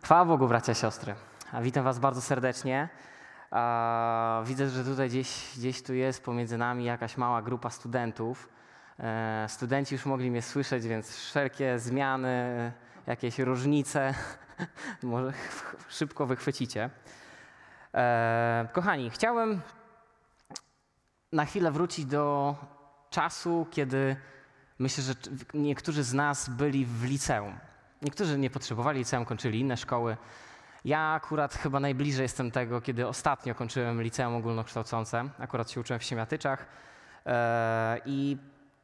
Chwała Bogu, bracia i siostry. Witam was bardzo serdecznie. Widzę, że tutaj gdzieś tu jest pomiędzy nami jakaś mała grupa studentów. Studenci już mogli mnie słyszeć, więc wszelkie zmiany, jakieś różnice może szybko wychwycicie. Kochani, chciałem na chwilę wrócić do czasu, kiedy myślę, że niektórzy z nas byli w liceum. Niektórzy nie potrzebowali liceum, kończyli inne szkoły. Ja akurat chyba najbliżej jestem tego, kiedy ostatnio kończyłem liceum ogólnokształcące. Akurat się uczyłem w Siemiatyczach i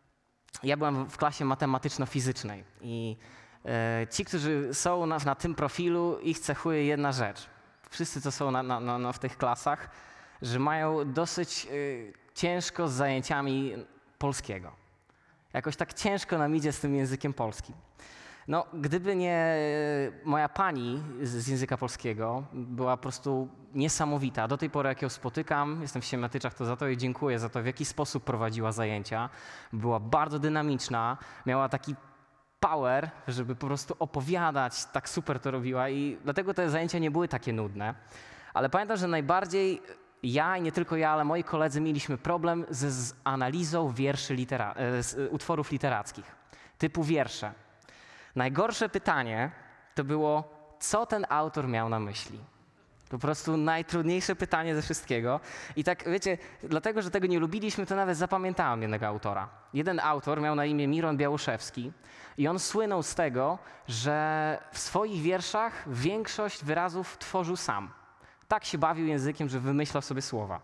ja byłem w klasie matematyczno-fizycznej. I ci, którzy są na tym profilu, ich cechuje jedna rzecz. Wszyscy, co są w tych klasach, że mają dosyć ciężko z zajęciami polskiego. Jakoś tak ciężko nam idzie z tym językiem polskim. No, gdyby nie moja pani z języka polskiego, była po prostu niesamowita. Do tej pory, jak ją spotykam, jestem w Siemiatyczach, to za to jej dziękuję, za to, w jaki sposób prowadziła zajęcia. Była bardzo dynamiczna, miała taki power, żeby po prostu opowiadać, tak super to robiła i dlatego te zajęcia nie były takie nudne. Ale pamiętam, że najbardziej ja i nie tylko ja, ale moi koledzy mieliśmy problem z analizą wierszy utworów literackich, typu wiersze. Najgorsze pytanie to było, co ten autor miał na myśli. Po prostu najtrudniejsze pytanie ze wszystkiego. I tak, wiecie, dlatego, że tego nie lubiliśmy, to nawet zapamiętałem jednego autora. Jeden autor miał na imię Miron Białoszewski i on słynął z tego, że w swoich wierszach większość wyrazów tworzył sam. Tak się bawił językiem, że wymyślał sobie słowa.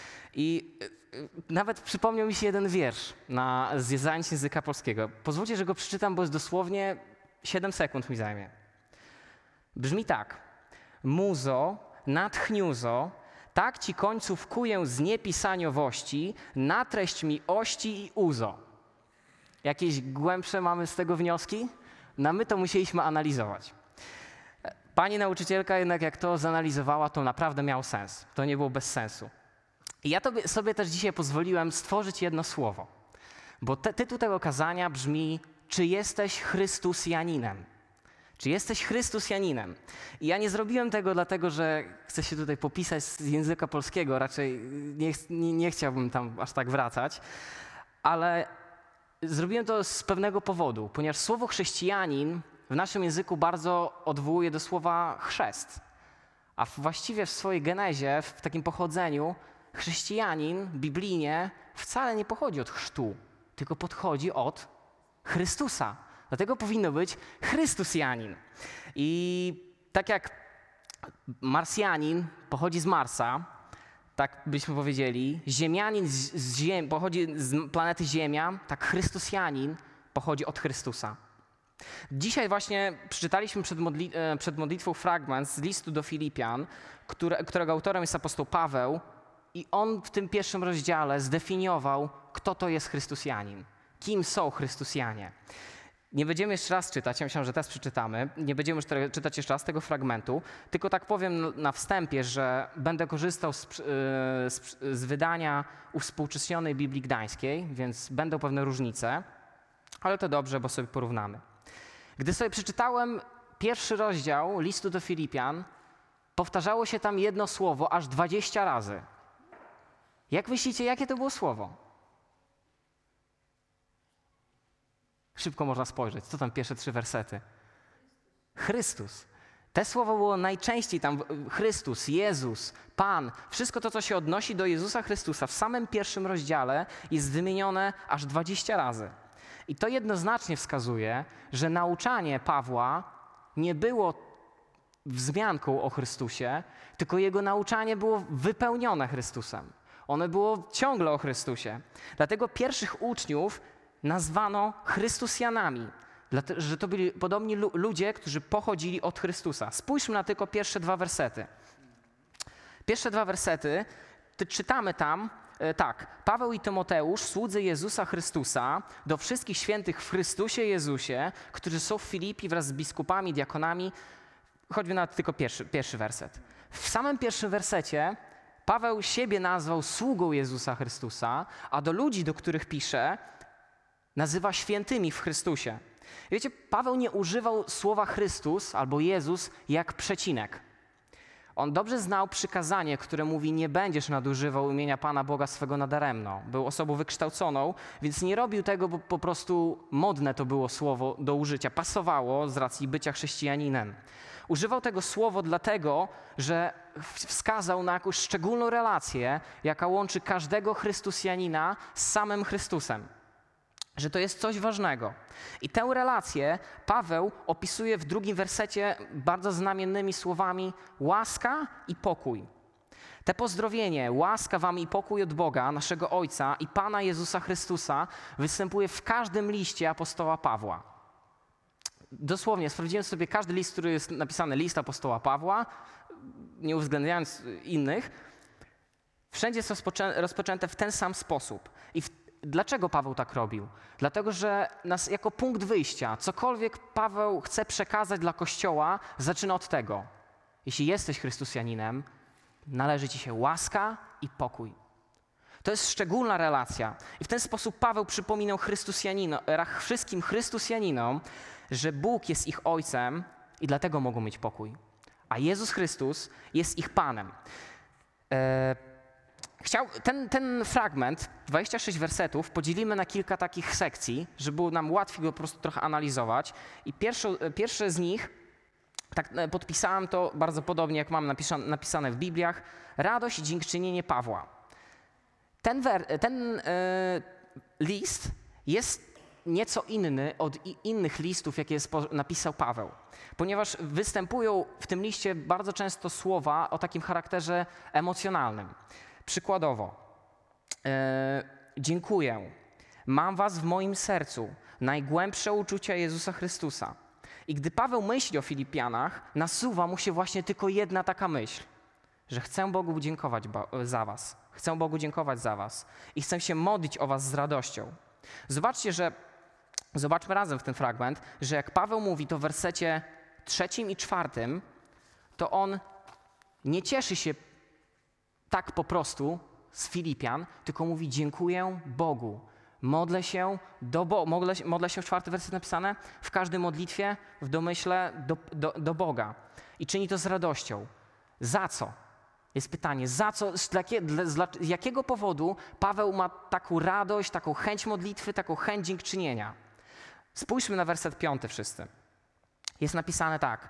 I nawet przypomniał mi się jeden wiersz z zajęć języka polskiego. Pozwólcie, że go przeczytam, bo jest dosłownie 7 sekund mi zajmie. Brzmi tak. Muzo, natchniuzo, tak ci końców kuję z niepisaniowości, na treść mi ości i uzo. Jakieś głębsze mamy z tego wnioski? No my to musieliśmy analizować. Pani nauczycielka jednak jak to zanalizowała, to naprawdę miało sens. To nie było bez sensu. I ja sobie też dzisiaj pozwoliłem stworzyć jedno słowo. Bo tytuł tego kazania brzmi: czy jesteś Chrystusjaninem? Czy jesteś Chrystusjaninem? I ja nie zrobiłem tego dlatego, że chcę się tutaj popisać z języka polskiego, raczej nie chciałbym tam aż tak wracać, ale zrobiłem to z pewnego powodu, ponieważ słowo chrześcijanin w naszym języku bardzo odwołuje do słowa chrzest. A właściwie w swojej genezie, w takim pochodzeniu, chrześcijanin biblijnie wcale nie pochodzi od chrztu, tylko pochodzi od Chrystusa. Dlatego powinno być Chrystusjanin. I tak jak Marsjanin pochodzi z Marsa, tak byśmy powiedzieli, Ziemianin pochodzi z planety Ziemia, tak Chrystusjanin pochodzi od Chrystusa. Dzisiaj właśnie przeczytaliśmy przed modlitwą fragment z listu do Filipian, którego autorem jest apostoł Paweł i on w tym pierwszym rozdziale zdefiniował, kto to jest Chrystusjanin, kim są Chrystusjanie. Nie będziemy jeszcze raz czytać, ja myślałem, że teraz przeczytamy, nie będziemy już czytać jeszcze raz tego fragmentu, tylko tak powiem na wstępie, że będę korzystał z wydania uwspółcześnionej Biblii Gdańskiej, więc będą pewne różnice, ale to dobrze, bo sobie porównamy. Gdy sobie przeczytałem pierwszy rozdział listu do Filipian, powtarzało się tam jedno słowo aż 20 razy. Jak myślicie, jakie to było słowo? Szybko można spojrzeć. Co tam pierwsze 3 wersety? Chrystus. Te słowo było najczęściej tam Chrystus, Jezus, Pan. Wszystko to, co się odnosi do Jezusa Chrystusa w samym pierwszym rozdziale jest wymienione aż 20 razy. I to jednoznacznie wskazuje, że nauczanie Pawła nie było wzmianką o Chrystusie, tylko jego nauczanie było wypełnione Chrystusem. Ono było ciągle o Chrystusie. Dlatego pierwszych uczniów nazwano Chrystusjanami, dlatego, że to byli podobni ludzie, którzy pochodzili od Chrystusa. Spójrzmy na tylko pierwsze 2 wersety. Pierwsze 2 wersety, czytamy tam tak. Paweł i Tymoteusz, słudzy Jezusa Chrystusa, do wszystkich świętych w Chrystusie Jezusie, którzy są w Filipi wraz z biskupami, diakonami. Choćby na tylko pierwszy werset. W samym pierwszym wersecie Paweł siebie nazwał sługą Jezusa Chrystusa, a do ludzi, do których pisze, nazywa świętymi w Chrystusie. Wiecie, Paweł nie używał słowa Chrystus albo Jezus jak przecinek. On dobrze znał przykazanie, które mówi: nie będziesz nadużywał imienia Pana Boga swego nadaremno. Był osobą wykształconą, więc nie robił tego, bo po prostu modne to było słowo do użycia. Pasowało z racji bycia chrześcijaninem. Używał tego słowa dlatego, że wskazał na jakąś szczególną relację, jaka łączy każdego Chrystusjanina z samym Chrystusem. Że to jest coś ważnego. I tę relację Paweł opisuje w 2 wersecie bardzo znamiennymi słowami: łaska i pokój. Te pozdrowienie, łaska wam i pokój od Boga, naszego Ojca i Pana Jezusa Chrystusa, występuje w każdym liście apostoła Pawła. Dosłownie, sprawdziłem sobie każdy list, który jest napisany list apostoła Pawła, nie uwzględniając innych. Wszędzie jest rozpoczęte w ten sam sposób. Dlaczego Paweł tak robił? Dlatego, że nas jako punkt wyjścia, cokolwiek Paweł chce przekazać dla Kościoła, zaczyna od tego. Jeśli jesteś Chrystusjaninem, należy ci się łaska i pokój. To jest szczególna relacja. I w ten sposób Paweł przypominał wszystkim Chrystusjaninom, że Bóg jest ich Ojcem i dlatego mogą mieć pokój. A Jezus Chrystus jest ich Panem. Ten fragment, 26 wersetów, podzielimy na kilka takich sekcji, żeby było nam łatwiej go po prostu trochę analizować. I pierwsze z nich, tak podpisałem to bardzo podobnie, jak mam napisane w Bibliach: radość i dziękczynienie Pawła. Ten list jest nieco inny od innych listów, jakie napisał Paweł, ponieważ występują w tym liście bardzo często słowa o takim charakterze emocjonalnym. Przykładowo, dziękuję, mam was w moim sercu, najgłębsze uczucia Jezusa Chrystusa. I gdy Paweł myśli o Filipianach, nasuwa mu się właśnie tylko jedna taka myśl, że chcę Bogu dziękować za was, chcę Bogu dziękować za was i chcę się modlić o was z radością. Zobaczmy razem w ten fragment, że jak Paweł mówi to w wersecie 3 i 4, to on nie cieszy się tak po prostu z Filipian, tylko mówi: dziękuję Bogu. Modlę się w 4 werset napisane, w każdej modlitwie, w domyśle do Boga. I czyni to z radością. Za co? Jest pytanie, za co, z jakiego powodu Paweł ma taką radość, taką chęć modlitwy, taką chęć dziękczynienia? Spójrzmy na werset 5 wszyscy. Jest napisane tak: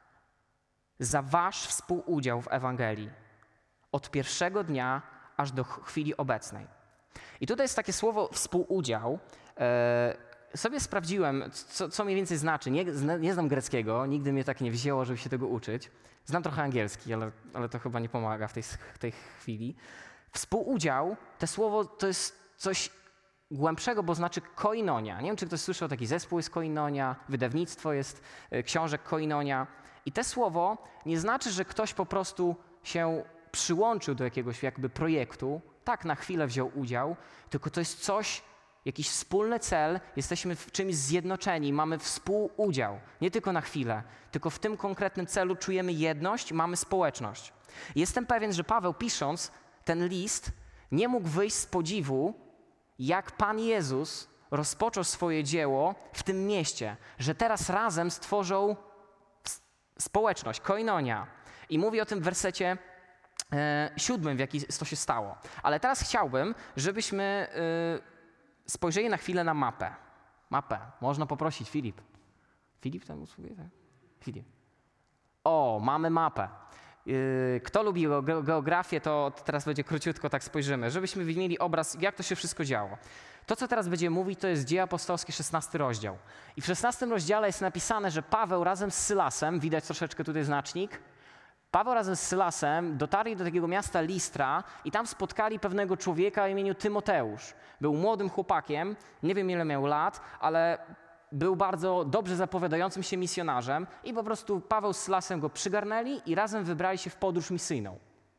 za wasz współudział w Ewangelii, od pierwszego dnia aż do chwili obecnej. I tutaj jest takie słowo współudział. Sobie sprawdziłem, co mniej więcej znaczy. Nie znam greckiego, nigdy mnie tak nie wzięło, żeby się tego uczyć. Znam trochę angielski, ale to chyba nie pomaga w tej chwili. Współudział, to słowo to jest coś głębszego, bo znaczy koinonia. Nie wiem, czy ktoś słyszał, taki zespół jest koinonia, wydawnictwo jest książek koinonia. I to słowo nie znaczy, że ktoś po prostu się przyłączył do jakiegoś jakby projektu, tak na chwilę wziął udział, tylko to jest coś, jakiś wspólny cel, jesteśmy w czymś zjednoczeni, mamy współudział, nie tylko na chwilę, tylko w tym konkretnym celu czujemy jedność, mamy społeczność. Jestem pewien, że Paweł, pisząc ten list, nie mógł wyjść z podziwu, jak Pan Jezus rozpoczął swoje dzieło w tym mieście, że teraz razem stworzą społeczność, koinonia. I mówi o tym w wersecie 7, w jaki to się stało. Ale teraz chciałbym, żebyśmy spojrzeli na chwilę na mapę. Mapę. Można poprosić, Filip. Filip tam usługuje? Tak? Filip. O, mamy mapę. Kto lubi geografię, to teraz będzie króciutko tak spojrzymy, żebyśmy mieli obraz, jak to się wszystko działo. To, co teraz będziemy mówić, to jest Dzieje Apostolskie, 16 rozdział. I w 16 rozdziale jest napisane, że Paweł razem z Sylasem, widać troszeczkę tutaj znacznik, Paweł razem z Sylasem dotarli do takiego miasta Listra i tam spotkali pewnego człowieka o imieniu Tymoteusz. Był młodym chłopakiem, nie wiem ile miał lat, ale był bardzo dobrze zapowiadającym się misjonarzem i po prostu Paweł z Sylasem go przygarnęli i razem wybrali się w podróż misyjną.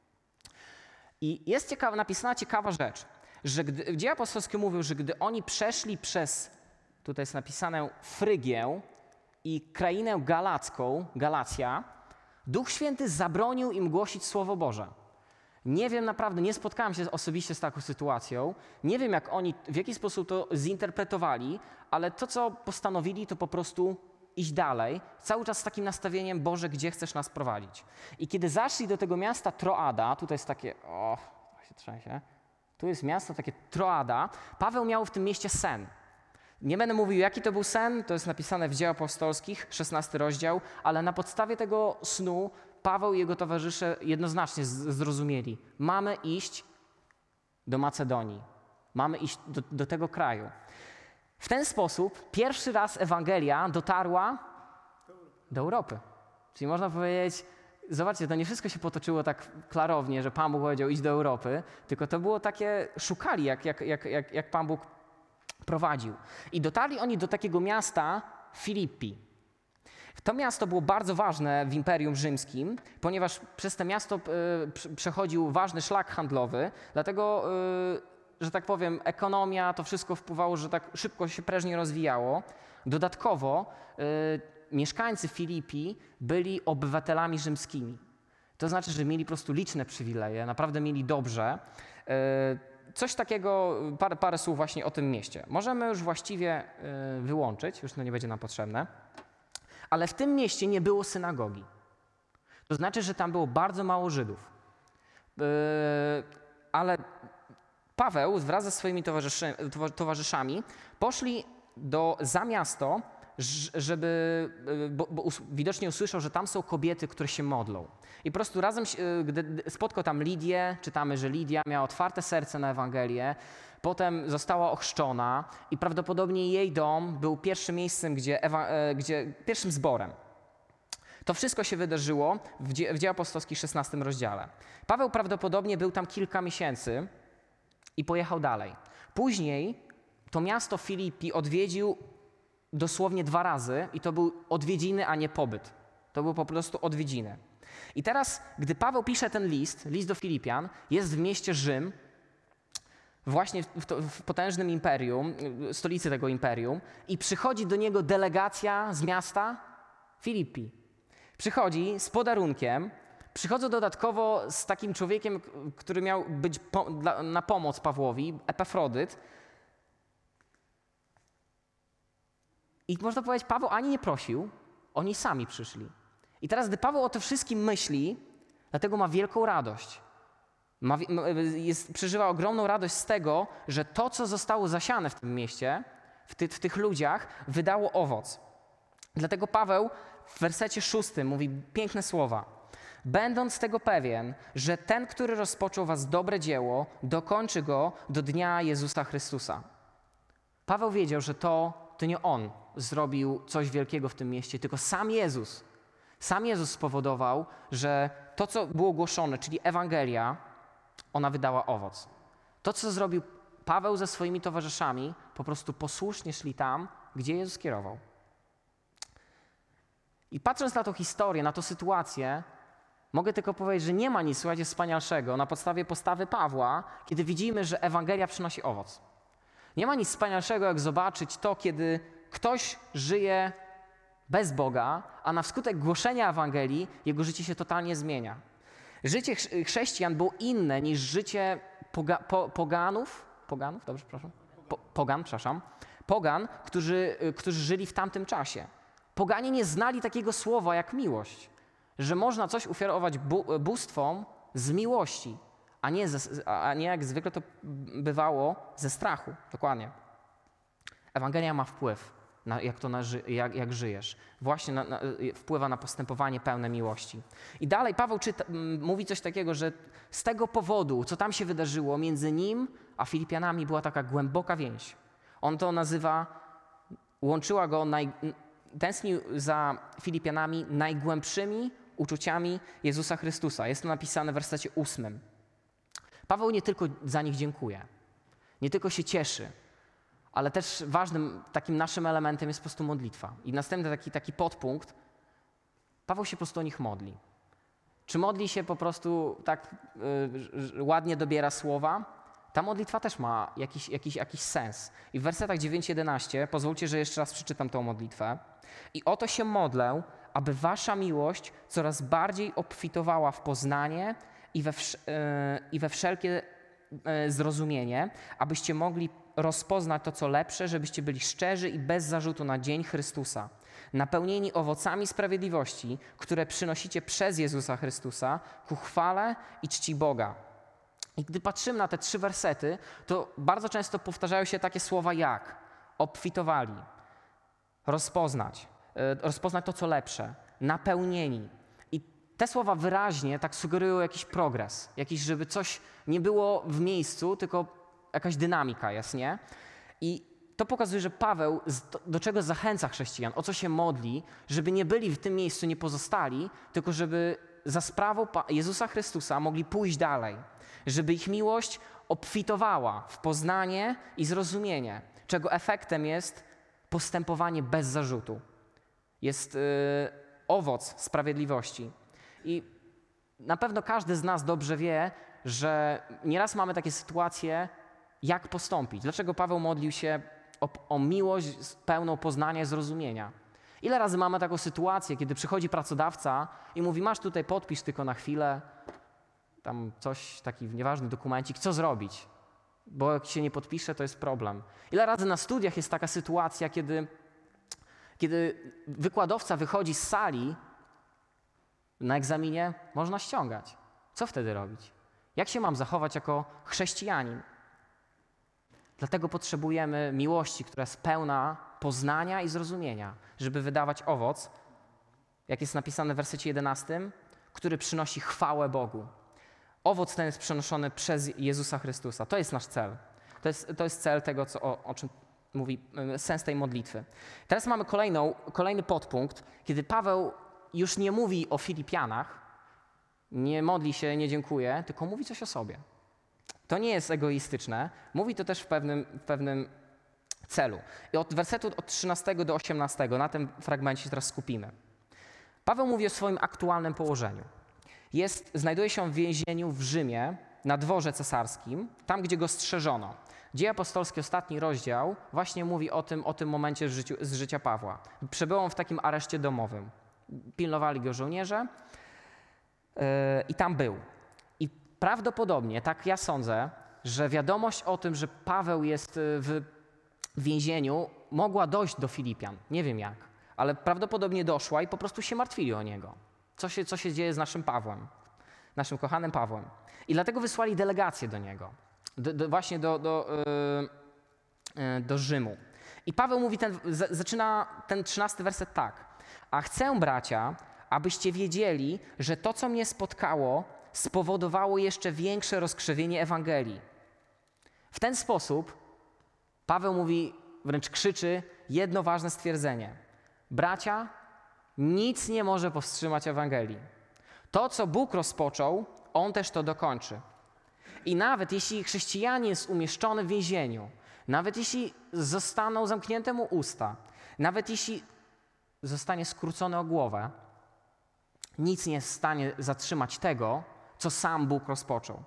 I jest napisana ciekawa rzecz, że Dzieje Apostolskie mówią, że gdy oni przeszli przez, tutaj jest napisane, Frygię i krainę galacką, Galacja, Duch Święty zabronił im głosić Słowo Boże. Nie wiem naprawdę, nie spotkałem się osobiście z taką sytuacją. Nie wiem, jak oni, w jaki sposób to zinterpretowali, ale to, co postanowili, to po prostu iść dalej, cały czas z takim nastawieniem, Boże, gdzie chcesz nas prowadzić? I kiedy zaszli do tego miasta Troada, tutaj jest takie, się trzęsie, tu jest miasto takie Troada, Paweł miał w tym mieście sen. Nie będę mówił, jaki to był sen, to jest napisane w Dziejach Apostolskich, 16 rozdział, ale na podstawie tego snu Paweł i jego towarzysze jednoznacznie zrozumieli. Mamy iść do Macedonii. Mamy iść do tego kraju. W ten sposób pierwszy raz Ewangelia dotarła do Europy. Czyli można powiedzieć, zobaczcie, to nie wszystko się potoczyło tak klarownie, że Pan Bóg powiedział idź do Europy, tylko to było takie, szukali jak Pan Bóg prowadził. I dotarli oni do takiego miasta Filippi. To miasto było bardzo ważne w Imperium Rzymskim, ponieważ przez to miasto przechodził ważny szlak handlowy, dlatego, że tak powiem, ekonomia, to wszystko wpływało, że tak szybko się prężnie rozwijało. Dodatkowo mieszkańcy Filippi byli obywatelami rzymskimi. To znaczy, że mieli po prostu liczne przywileje, naprawdę mieli dobrze. Coś takiego, parę słów właśnie o tym mieście. Możemy już właściwie wyłączyć, już to nie będzie nam potrzebne. Ale w tym mieście nie było synagogi. To znaczy, że tam było bardzo mało Żydów. Ale Paweł wraz ze swoimi towarzyszami poszli za miasto, bo widocznie usłyszał, że tam są kobiety, które się modlą. I po prostu razem, gdy spotkał tam Lidię, czytamy, że Lidia miała otwarte serce na Ewangelię, potem została ochrzczona i prawdopodobnie jej dom był pierwszym miejscem, pierwszym zborem. To wszystko się wydarzyło w Dziejach Apostolskich 16 rozdziale. Paweł prawdopodobnie był tam kilka miesięcy i pojechał dalej. Później to miasto Filippi odwiedził dosłownie 2 razy i to był odwiedziny, a nie pobyt. To był po prostu odwiedziny. I teraz, gdy Paweł pisze ten list do Filipian, jest w mieście Rzym, właśnie w potężnym imperium, stolicy tego imperium, i przychodzi do niego delegacja z miasta Filippi. Przychodzi z podarunkiem, przychodzą dodatkowo z takim człowiekiem, który miał być na pomoc Pawłowi, Epafrodyt. I można powiedzieć, Paweł ani nie prosił, oni sami przyszli. I teraz, gdy Paweł o tym wszystkim myśli, dlatego ma wielką radość. Przeżywa ogromną radość z tego, że to, co zostało zasiane w tym mieście, w tych ludziach, wydało owoc. Dlatego Paweł w wersecie 6 mówi piękne słowa. Będąc tego pewien, że ten, który rozpoczął was dobre dzieło, dokończy go do dnia Jezusa Chrystusa. Paweł wiedział, że to nie on zrobił coś wielkiego w tym mieście, tylko sam Jezus. Sam Jezus spowodował, że to, co było głoszone, czyli Ewangelia, ona wydała owoc. To, co zrobił Paweł ze swoimi towarzyszami, po prostu posłusznie szli tam, gdzie Jezus kierował. I patrząc na tą historię, na tę sytuację, mogę tylko powiedzieć, że nie ma nic, słuchajcie, wspanialszego na podstawie postawy Pawła, kiedy widzimy, że Ewangelia przynosi owoc. Nie ma nic wspanialszego, jak zobaczyć to, kiedy ktoś żyje bez Boga, a na skutek głoszenia Ewangelii jego życie się totalnie zmienia. Życie chrześcijan było inne niż życie pogan, którzy żyli w tamtym czasie. Poganie nie znali takiego słowa jak miłość, że można coś ofiarować bóstwom z miłości, a nie jak zwykle to bywało ze strachu. Dokładnie. Ewangelia ma wpływ na jak żyjesz. Właśnie wpływa na postępowanie pełne miłości. I dalej Paweł mówi coś takiego, że z tego powodu, co tam się wydarzyło między nim a Filipianami, była taka głęboka więź. On to nazywa, łączyła go, tęsknił za Filipianami najgłębszymi uczuciami Jezusa Chrystusa. Jest to napisane w wersecie 8. Paweł nie tylko za nich dziękuje, nie tylko się cieszy, ale też ważnym takim naszym elementem jest po prostu modlitwa. I następny taki podpunkt, Paweł się po prostu o nich modli. Czy modli się po prostu tak ładnie dobiera słowa? Ta modlitwa też ma jakiś sens. I w wersetach 9-11, pozwólcie, że jeszcze raz przeczytam tą modlitwę. I oto się modlę, aby wasza miłość coraz bardziej obfitowała w poznanie i we wszelkie zrozumienie, abyście mogli rozpoznać to, co lepsze, żebyście byli szczerzy i bez zarzutu na dzień Chrystusa, napełnieni owocami sprawiedliwości, które przynosicie przez Jezusa Chrystusa ku chwale i czci Boga. I gdy patrzymy na te 3 wersety, to bardzo często powtarzają się takie słowa jak obfitowali, rozpoznać to, co lepsze, napełnieni. I te słowa wyraźnie tak sugerują jakiś progres, żeby coś nie było w miejscu, tylko jakaś dynamika jest, nie? I to pokazuje, że Paweł do czego zachęca chrześcijan, o co się modli, żeby nie byli w tym miejscu, nie pozostali, tylko żeby za sprawą Jezusa Chrystusa mogli pójść dalej, żeby ich miłość obfitowała w poznanie i zrozumienie, czego efektem jest postępowanie bez zarzutu. Jest owoc sprawiedliwości. I na pewno każdy z nas dobrze wie, że nieraz mamy takie sytuacje, jak postąpić. Dlaczego Paweł modlił się o miłość pełną poznania i zrozumienia? Ile razy mamy taką sytuację, kiedy przychodzi pracodawca i mówi, masz tutaj podpisz tylko na chwilę, tam coś, taki nieważny dokumencik, co zrobić? Bo jak się nie podpisze, to jest problem. Ile razy na studiach jest taka sytuacja, kiedy wykładowca wychodzi z sali, na egzaminie można ściągać. Co wtedy robić? Jak się mam zachować jako chrześcijanin? Dlatego potrzebujemy miłości, która jest pełna poznania i zrozumienia, żeby wydawać owoc, jak jest napisane w wersecie 11, który przynosi chwałę Bogu. Owoc ten jest przenoszony przez Jezusa Chrystusa. To jest nasz cel. To jest cel tego, o czym mówi sens tej modlitwy. Teraz mamy kolejny podpunkt, kiedy Paweł już nie mówi o Filipianach, nie modli się, nie dziękuje, tylko mówi coś o sobie. To nie jest egoistyczne, mówi to też w pewnym celu. I od wersetu od 13 do 18 na tym fragmencie się teraz skupimy. Paweł mówi o swoim aktualnym położeniu. Znajduje się w więzieniu w Rzymie, na dworze cesarskim, tam gdzie go strzeżono. Dzieje apostolskie, ostatni rozdział, właśnie mówi o tym momencie z życia Pawła. Przebywał on w takim areszcie domowym. Pilnowali go żołnierze i tam był. I prawdopodobnie, tak ja sądzę, że wiadomość o tym, że Paweł jest w więzieniu, mogła dojść do Filipian. Nie wiem jak, ale prawdopodobnie doszła i po prostu się martwili o niego. Co się dzieje z naszym Pawłem, naszym kochanym Pawłem. I dlatego wysłali delegację do niego, właśnie do Rzymu. I Paweł mówi, zaczyna ten 13 werset tak. A chcę, bracia, abyście wiedzieli, że to, co mnie spotkało, spowodowało jeszcze większe rozkrzewienie Ewangelii. W ten sposób Paweł mówi, wręcz krzyczy jedno ważne stwierdzenie. Bracia, nic nie może powstrzymać Ewangelii. To, co Bóg rozpoczął, On też to dokończy. I nawet jeśli chrześcijanin jest umieszczony w więzieniu, nawet jeśli zostaną zamknięte mu usta, nawet jeśli zostanie skrócony o głowę, nic nie jest w stanie zatrzymać tego, co sam Bóg rozpoczął.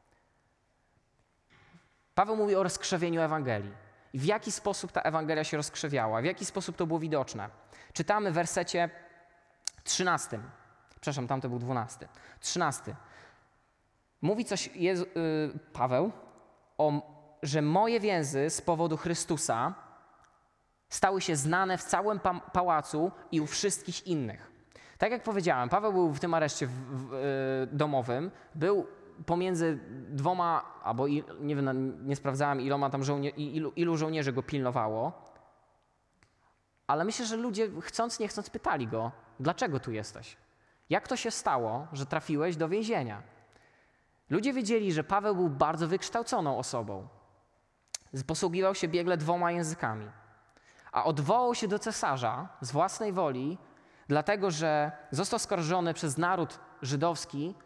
Paweł mówi o rozkrzewieniu Ewangelii. I w jaki sposób ta Ewangelia się rozkrzewiała, w jaki sposób to było widoczne. Czytamy w wersecie 13. Przepraszam, tamto był 12. 13. Mówi coś Paweł, że moje więzy z powodu Chrystusa stały się znane w całym pałacu i u wszystkich innych. Tak jak powiedziałem, Paweł był w tym areszcie domowym, był pomiędzy dwoma, albo nie wiem, nie sprawdzałem ilu żołnierzy go pilnowało, ale myślę, że ludzie chcąc nie chcąc pytali go, dlaczego tu jesteś? Jak to się stało, że trafiłeś do więzienia? Ludzie wiedzieli, że Paweł był bardzo wykształconą osobą. Posługiwał się biegle 2 językami. A odwołał się do cesarza z własnej woli, dlatego że został oskarżony przez naród żydowski.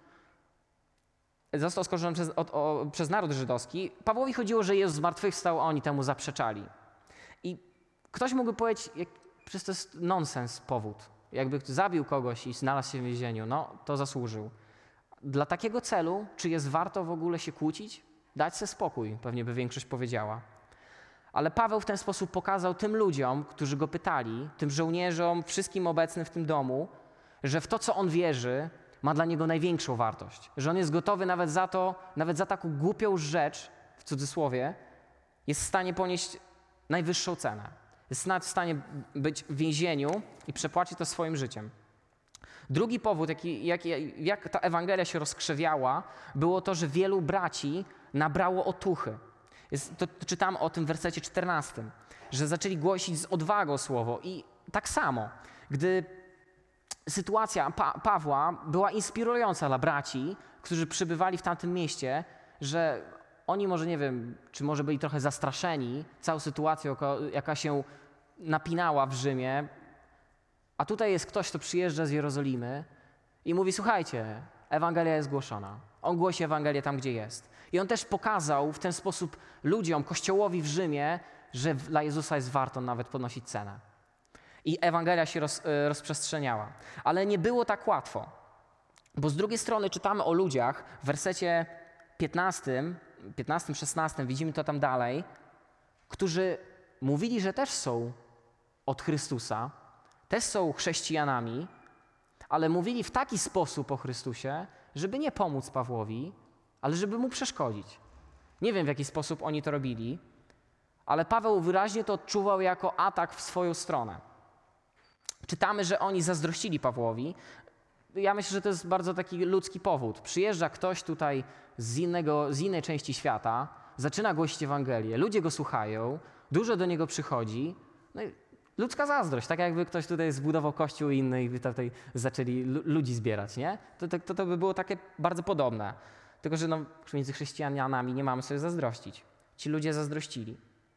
Przez naród żydowski. Pawłowi chodziło, że Jezus zmartwychwstał, a oni temu zaprzeczali. I ktoś mógłby powiedzieć, przecież to jest nonsens powód. Jakby zabił kogoś i znalazł się w więzieniu, no to zasłużył. Dla takiego celu, czy jest warto w ogóle się kłócić? Dać sobie spokój, pewnie by większość powiedziała. Ale Paweł w ten sposób pokazał tym ludziom, którzy go pytali, tym żołnierzom, wszystkim obecnym w tym domu, że w to, co on wierzy, ma dla niego największą wartość. Że on jest gotowy nawet za taką głupią rzecz, w cudzysłowie, jest w stanie ponieść najwyższą cenę. Jest nawet w stanie być w więzieniu i przepłacić to swoim życiem. Drugi powód, jak ta Ewangelia się rozkrzewiała, było to, że wielu braci nabrało otuchy. Czytam o tym w wersecie 14, że zaczęli głosić z odwagą słowo. I tak samo, gdy sytuacja Pawła była inspirująca dla braci, którzy przybywali w tamtym mieście, że oni może, nie wiem, czy może byli trochę zastraszeni całą sytuacją, jaka się napinała w Rzymie, a tutaj jest ktoś, kto przyjeżdża z Jerozolimy i mówi, słuchajcie, Ewangelia jest głoszona. On głosi Ewangelię tam, gdzie jest. I on też pokazał w ten sposób ludziom, Kościołowi w Rzymie, że dla Jezusa jest warto nawet podnosić cenę. I Ewangelia się rozprzestrzeniała. Ale nie było tak łatwo, bo z drugiej strony czytamy o ludziach w wersecie 15, 16, widzimy to tam dalej, którzy mówili, że też są od Chrystusa, też są chrześcijanami, ale mówili w taki sposób o Chrystusie, żeby nie pomóc Pawłowi, ale żeby mu przeszkodzić. Nie wiem, w jaki sposób oni to robili, ale Paweł wyraźnie to odczuwał jako atak w swoją stronę. Czytamy, że oni zazdrościli Pawłowi. Ja myślę, że to jest bardzo taki ludzki powód. Przyjeżdża ktoś tutaj z innej części świata, zaczyna głosić Ewangelię, ludzie go słuchają, dużo do niego przychodzi. No i ludzka zazdrość, tak jakby ktoś tutaj zbudował kościół inny i tutaj zaczęli ludzi zbierać, nie? To by było takie bardzo podobne. Tylko, że między chrześcijanami nie mamy sobie zazdrościć. Ci ludzie zazdrościli.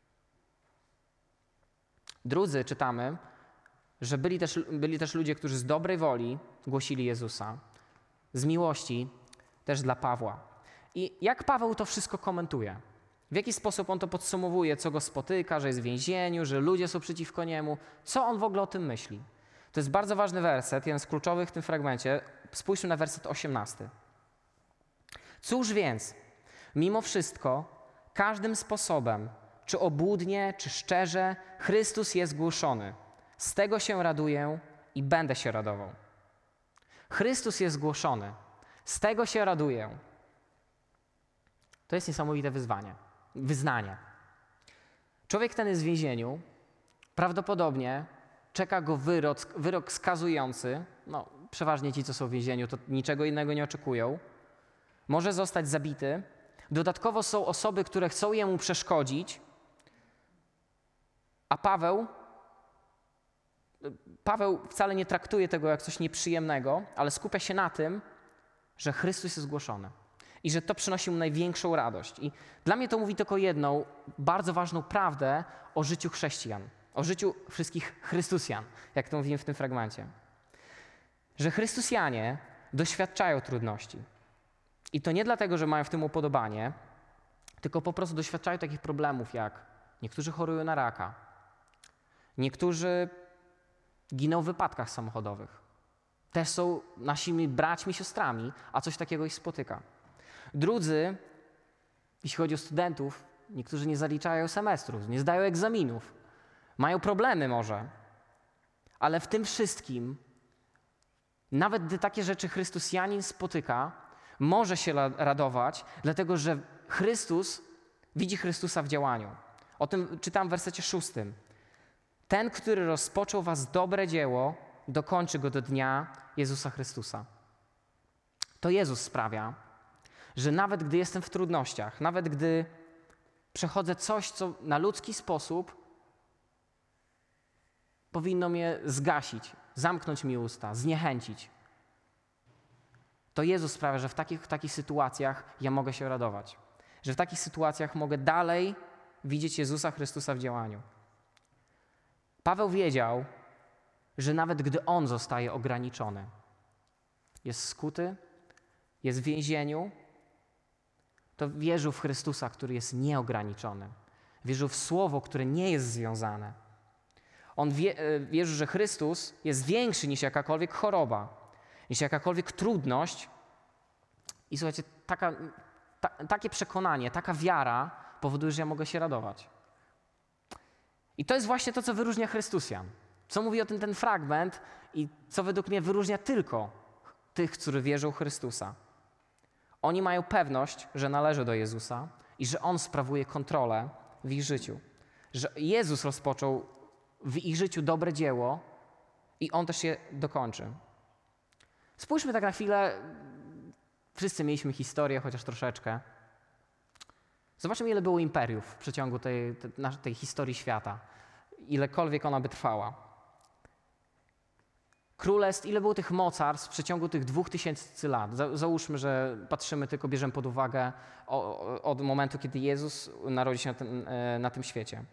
Drudzy czytamy, że byli też ludzie, którzy z dobrej woli głosili Jezusa, z miłości też dla Pawła. I jak Paweł to wszystko komentuje? W jaki sposób on to podsumowuje, co go spotyka, że jest w więzieniu, że ludzie są przeciwko niemu? Co on w ogóle o tym myśli? To jest bardzo ważny werset, jeden z kluczowych w tym fragmencie. Spójrzmy na werset 18. Cóż więc, mimo wszystko, każdym sposobem, czy obłudnie, czy szczerze, Chrystus jest głoszony. Z tego się raduję i będę się radował. Chrystus jest głoszony. Z tego się raduję. To jest niesamowite wyznanie. Człowiek ten jest w więzieniu. Prawdopodobnie czeka go wyrok skazujący. Przeważnie ci, co są w więzieniu, to niczego innego nie oczekują. Może zostać zabity. Dodatkowo są osoby, które chcą jemu przeszkodzić. A Paweł wcale nie traktuje tego jak coś nieprzyjemnego, ale skupia się na tym, że Chrystus jest zgłoszony i że to przynosi mu największą radość. I dla mnie to mówi tylko jedną bardzo ważną prawdę o życiu chrześcijan, o życiu wszystkich Chrystusjan, jak to mówimy w tym fragmencie. Że Chrystusjanie doświadczają trudności. I to nie dlatego, że mają w tym upodobanie, tylko po prostu doświadczają takich problemów, jak niektórzy chorują na raka, niektórzy giną w wypadkach samochodowych. Też są naszymi braćmi, siostrami, a coś takiego ich spotyka. Drudzy, jeśli chodzi o studentów, niektórzy nie zaliczają semestrów, nie zdają egzaminów, mają problemy może, ale w tym wszystkim, nawet gdy takie rzeczy chrystusjanin spotyka, może się radować, dlatego że Chrystus widzi Chrystusa w działaniu. O tym czytam w wersecie 6. Ten, który rozpoczął was dobre dzieło, dokończy go do dnia Jezusa Chrystusa. To Jezus sprawia, że nawet gdy jestem w trudnościach, nawet gdy przechodzę coś, co na ludzki sposób powinno mnie zgasić, zamknąć mi usta, zniechęcić, to Jezus sprawia, że w takich sytuacjach ja mogę się radować. Że w takich sytuacjach mogę dalej widzieć Jezusa Chrystusa w działaniu. Paweł wiedział, że nawet gdy on zostaje ograniczony, jest skuty, jest w więzieniu, to wierzył w Chrystusa, który jest nieograniczony. Wierzył w Słowo, które nie jest związane. On wierzył, że Chrystus jest większy niż jakakolwiek choroba, niż jakakolwiek trudność. I słuchajcie, takie przekonanie, taka wiara powoduje, że ja mogę się radować. I to jest właśnie to, co wyróżnia Chrystusjan. Co mówi o tym ten fragment i co według mnie wyróżnia tylko tych, którzy wierzą w Chrystusa. Oni mają pewność, że należą do Jezusa i że On sprawuje kontrolę w ich życiu. Że Jezus rozpoczął w ich życiu dobre dzieło i On też je dokończy. Spójrzmy tak na chwilę. Wszyscy mieliśmy historię, chociaż troszeczkę. Zobaczmy, ile było imperiów w przeciągu tej historii świata. Ilekolwiek ona by trwała. Królestw, ile było tych mocarstw w przeciągu tych 2000 lat. Załóżmy, że patrzymy tylko, bierzemy pod uwagę od momentu, kiedy Jezus narodził się na tym świecie.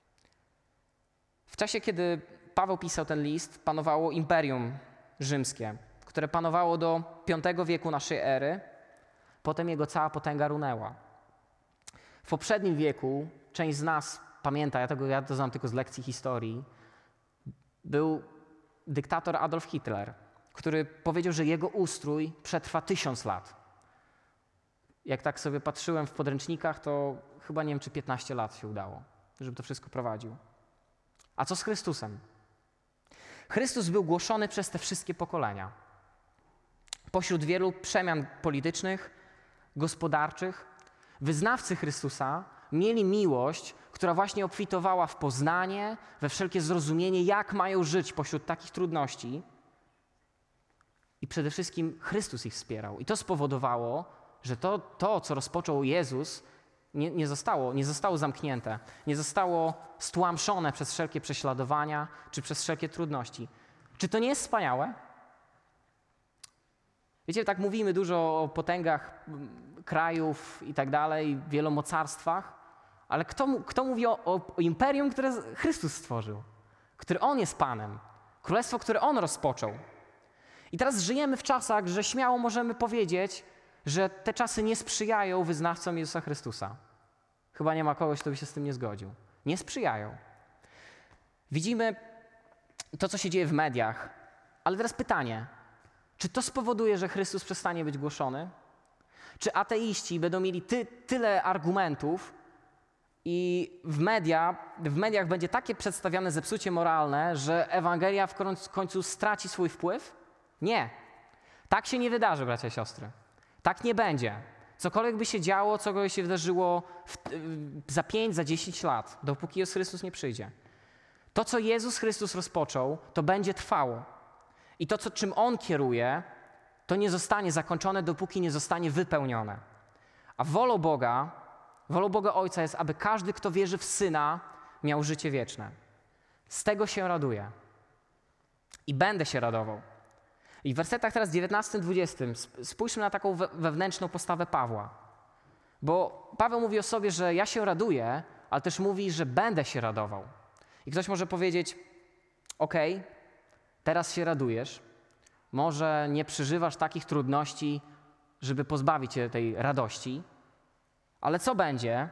W czasie, kiedy Paweł pisał ten list, panowało Imperium Rzymskie, które panowało do V wieku naszej ery. Potem jego cała potęga runęła. W poprzednim wieku, część z nas pamięta, ja to znam tylko z lekcji historii, był dyktator Adolf Hitler, który powiedział, że jego ustrój przetrwa 1000 lat. Jak tak sobie patrzyłem w podręcznikach, to chyba nie wiem, czy 15 lat się udało, żeby to wszystko prowadził. A co z Chrystusem? Chrystus był głoszony przez te wszystkie pokolenia. Pośród wielu przemian politycznych, gospodarczych, wyznawcy Chrystusa mieli miłość, która właśnie obfitowała w poznanie, we wszelkie zrozumienie, jak mają żyć pośród takich trudności. I przede wszystkim Chrystus ich wspierał. I to spowodowało, że to co rozpoczął Jezus, nie zostało zamknięte, nie zostało stłamszone przez wszelkie prześladowania czy przez wszelkie trudności. Czy to nie jest wspaniałe? Wiecie, tak mówimy dużo o potęgach krajów i tak dalej, wielomocarstwach, ale kto mówi o imperium, które Chrystus stworzył, który On jest Panem, królestwo, które On rozpoczął. I teraz żyjemy w czasach, że śmiało możemy powiedzieć, że te czasy nie sprzyjają wyznawcom Jezusa Chrystusa. Chyba nie ma kogoś, kto by się z tym nie zgodził. Nie sprzyjają. Widzimy to, co się dzieje w mediach, ale teraz pytanie, czy to spowoduje, że Chrystus przestanie być głoszony? Czy ateiści będą mieli tyle argumentów i w mediach będzie takie przedstawiane zepsucie moralne, że Ewangelia w końcu straci swój wpływ? Nie. Tak się nie wydarzy, bracia i siostry. Tak nie będzie. Cokolwiek by się działo, cokolwiek się wydarzyło za 5, za 10 lat, dopóki Jezus Chrystus nie przyjdzie. To, co Jezus Chrystus rozpoczął, to będzie trwało. I to, czym On kieruje, to nie zostanie zakończone, dopóki nie zostanie wypełnione. A wolą Boga Ojca jest, aby każdy, kto wierzy w Syna, miał życie wieczne. Z tego się raduję. I będę się radował. I w wersetach teraz 19-20 spójrzmy na taką wewnętrzną postawę Pawła. Bo Paweł mówi o sobie, że ja się raduję, ale też mówi, że będę się radował. I ktoś może powiedzieć, okej, teraz się radujesz, może nie przeżywasz takich trudności, żeby pozbawić się tej radości, ale co będzie,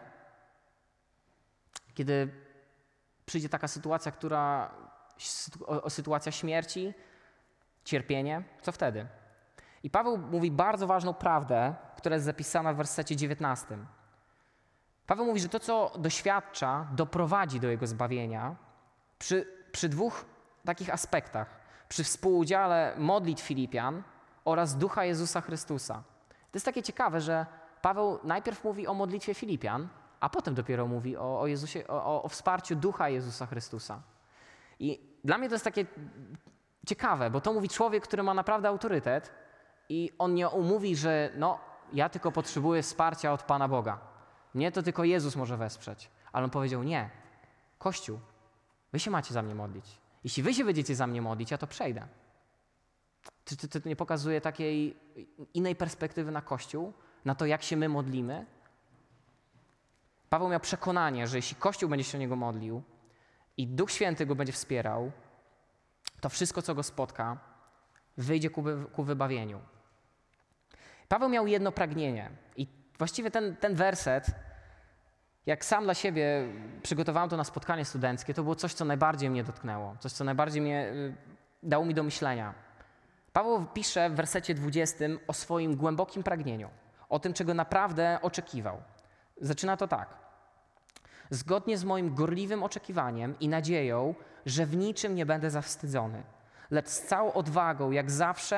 kiedy przyjdzie taka sytuacja, sytuacja śmierci, cierpienie, co wtedy? I Paweł mówi bardzo ważną prawdę, która jest zapisana w wersecie 19. Paweł mówi, że to, co doświadcza, doprowadzi do jego zbawienia przy dwóch takich aspektach. Przy współudziale modlitw Filipian oraz Ducha Jezusa Chrystusa. To jest takie ciekawe, że Paweł najpierw mówi o modlitwie Filipian, a potem dopiero mówi o Jezusie, o wsparciu Ducha Jezusa Chrystusa. I dla mnie to jest takie ciekawe, bo to mówi człowiek, który ma naprawdę autorytet i on nie mówi, że ja tylko potrzebuję wsparcia od Pana Boga. Mnie to tylko Jezus może wesprzeć. Ale on powiedział, nie, Kościół, wy się macie za mnie modlić. Jeśli wy się będziecie za mnie modlić, ja to przejdę. Czy to nie pokazuje takiej innej perspektywy na Kościół, na to, jak się my modlimy? Paweł miał przekonanie, że jeśli Kościół będzie się o niego modlił i Duch Święty go będzie wspierał, to wszystko, co go spotka, wyjdzie ku wybawieniu. Paweł miał jedno pragnienie i właściwie ten werset, jak sam dla siebie przygotowałem to na spotkanie studenckie, to było coś, co najbardziej mnie dotknęło, coś, co najbardziej dało mi do myślenia. Paweł pisze w wersecie 20 o swoim głębokim pragnieniu, o tym, czego naprawdę oczekiwał. Zaczyna to tak. Zgodnie z moim gorliwym oczekiwaniem i nadzieją, że w niczym nie będę zawstydzony, lecz z całą odwagą, jak zawsze,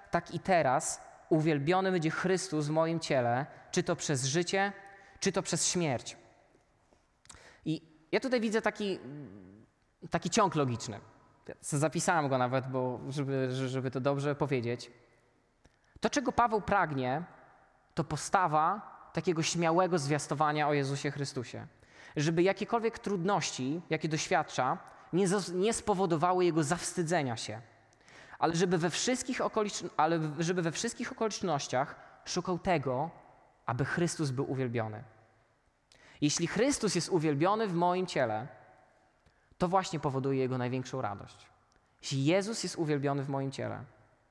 tak i teraz uwielbiony będzie Chrystus w moim ciele, czy to przez życie, czy to przez śmierć. I ja tutaj widzę taki ciąg logiczny. Zapisałem go nawet, żeby to dobrze powiedzieć. To, czego Paweł pragnie, to postawa takiego śmiałego zwiastowania o Jezusie Chrystusie. Żeby jakiekolwiek trudności, jakie doświadcza, nie spowodowały jego zawstydzenia się. Ale żeby we wszystkich okolicznościach szukał tego, aby Chrystus był uwielbiony. Jeśli Chrystus jest uwielbiony w moim ciele, to właśnie powoduje jego największą radość. Jeśli Jezus jest uwielbiony w moim ciele.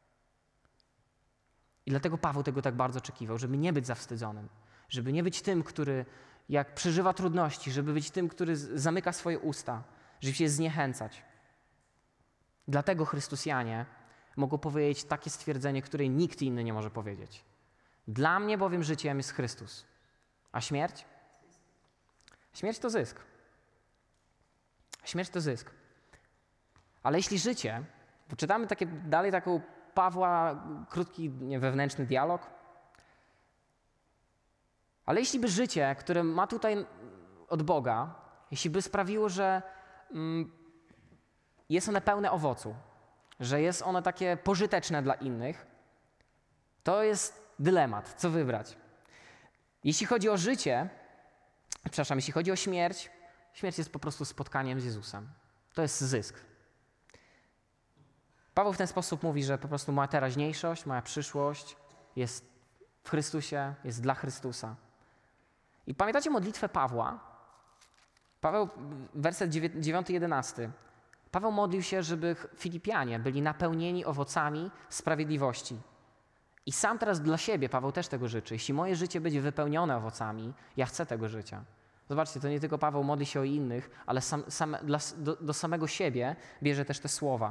I dlatego Paweł tego tak bardzo oczekiwał, żeby nie być zawstydzonym, żeby nie być tym, który jak przeżywa trudności, żeby być tym, który zamyka swoje usta, żeby się zniechęcać. Dlatego Chrystusjanie mogą powiedzieć takie stwierdzenie, które nikt inny nie może powiedzieć. Dla mnie bowiem życiem jest Chrystus, a śmierć? Śmierć to zysk. Śmierć to zysk. Ale jeśli życie, bo czytamy dalej taką Pawła krótki wewnętrzny dialog, ale jeśli by życie, które ma tutaj od Boga, jeśli by sprawiło, że jest one pełne owocu, że jest ono takie pożyteczne dla innych, to jest dylemat, co wybrać. Jeśli chodzi o życie, jeśli chodzi o śmierć, śmierć jest po prostu spotkaniem z Jezusem. To jest zysk. Paweł w ten sposób mówi, że po prostu moja teraźniejszość, moja przyszłość jest w Chrystusie, jest dla Chrystusa. I pamiętacie modlitwę Pawła? Paweł, werset 9-11. Paweł modlił się, żeby Filipianie byli napełnieni owocami sprawiedliwości. I sam teraz dla siebie Paweł też tego życzy. Jeśli moje życie będzie wypełnione owocami, ja chcę tego życia. Zobaczcie, to nie tylko Paweł modli się o innych, ale do samego siebie bierze też te słowa.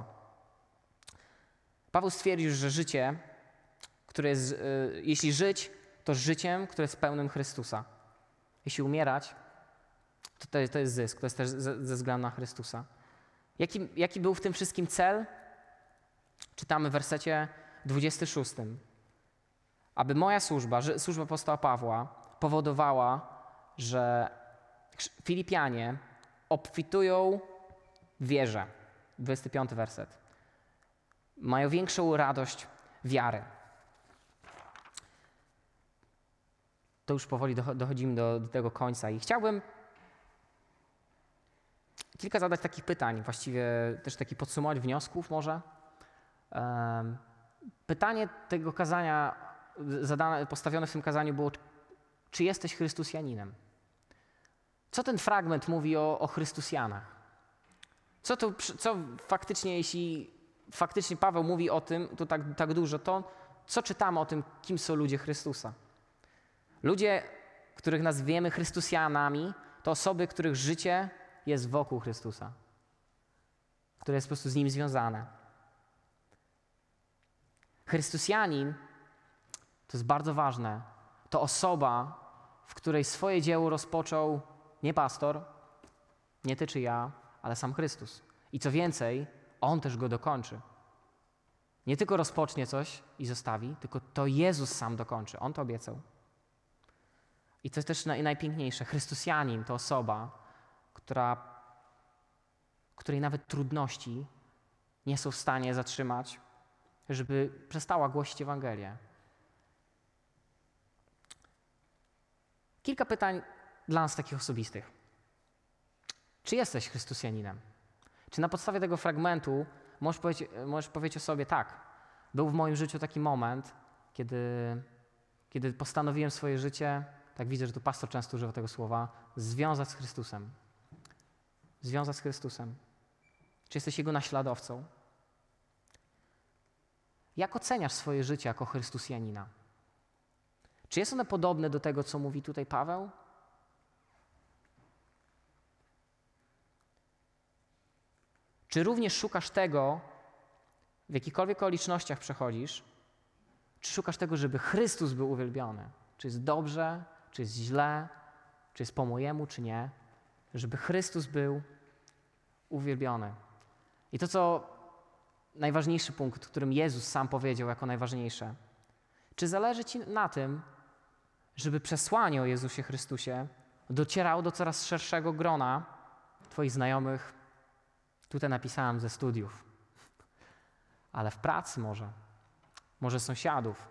Paweł stwierdził, że życie, które jest, jeśli żyć, to życiem, które jest pełnym Chrystusa. Jeśli umierać, to jest zysk, to jest też ze względu na Chrystusa. Jaki był w tym wszystkim cel? Czytamy w wersecie 26. Aby moja służba apostoła Pawła powodowała, że Filipianie obfitują w wierze. 25 werset. Mają większą radość wiary. To już powoli dochodzimy do tego końca i chciałbym kilka zadać takich pytań, właściwie też taki podsumować wniosków może. Pytanie tego kazania postawione w tym kazaniu było, czy jesteś Chrystusjaninem? Co ten fragment mówi o Chrystusjanach? Co faktycznie, jeśli faktycznie Paweł mówi o tym, to tak dużo, to co czytamy o tym, kim są ludzie Chrystusa? Ludzie, których nazwiemy Chrystusjanami, to osoby, których życie jest wokół Chrystusa, które jest po prostu z Nim związane. Chrystusjanin, to jest bardzo ważne, to osoba, w której swoje dzieło rozpoczął nie pastor, nie ty czy ja, ale sam Chrystus. I co więcej, On też go dokończy. Nie tylko rozpocznie coś i zostawi, tylko to Jezus sam dokończy. On to obiecał. I to jest też najpiękniejsze. Chrystusjanin to osoba, której nawet trudności nie są w stanie zatrzymać, żeby przestała głosić Ewangelię. Kilka pytań dla nas takich osobistych. Czy jesteś Chrystusjaninem? Czy na podstawie tego fragmentu możesz powiedzieć o sobie tak, był w moim życiu taki moment, kiedy postanowiłem swoje życie, tak widzę, że tu pastor często używa tego słowa, związać z Chrystusem. Związać z Chrystusem. Czy jesteś Jego naśladowcą? Jak oceniasz swoje życie jako Chrystusjanina? Czy jest one podobne do tego, co mówi tutaj Paweł? Czy również szukasz tego, w jakichkolwiek okolicznościach przechodzisz, czy szukasz tego, żeby Chrystus był uwielbiony? Czy jest dobrze, czy jest źle, czy jest po mojemu, czy nie? Żeby Chrystus był uwielbiony. I to, co najważniejszy punkt, którym Jezus sam powiedział jako najważniejsze. Czy zależy ci na tym, żeby przesłanie o Jezusie Chrystusie docierało do coraz szerszego grona twoich znajomych? Tutaj napisałem ze studiów. Ale w pracy może sąsiadów,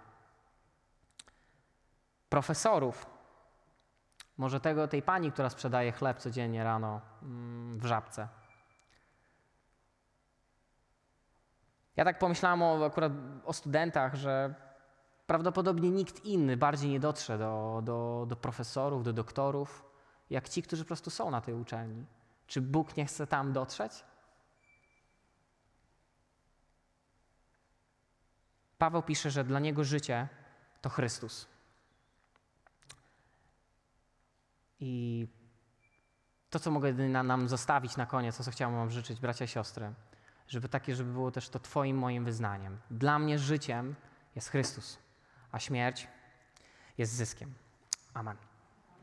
profesorów, może tej pani, która sprzedaje chleb codziennie rano w Żabce. Ja tak pomyślałem akurat o studentach, że prawdopodobnie nikt inny bardziej nie dotrze do profesorów, do doktorów, jak ci, którzy po prostu są na tej uczelni. Czy Bóg nie chce tam dotrzeć? Paweł pisze, że dla niego życie to Chrystus. I to, co mogę nam zostawić na koniec, to co chciałem wam życzyć, bracia i siostry, żeby było też to twoim, moim wyznaniem. Dla mnie życiem jest Chrystus, a śmierć jest zyskiem. Amen.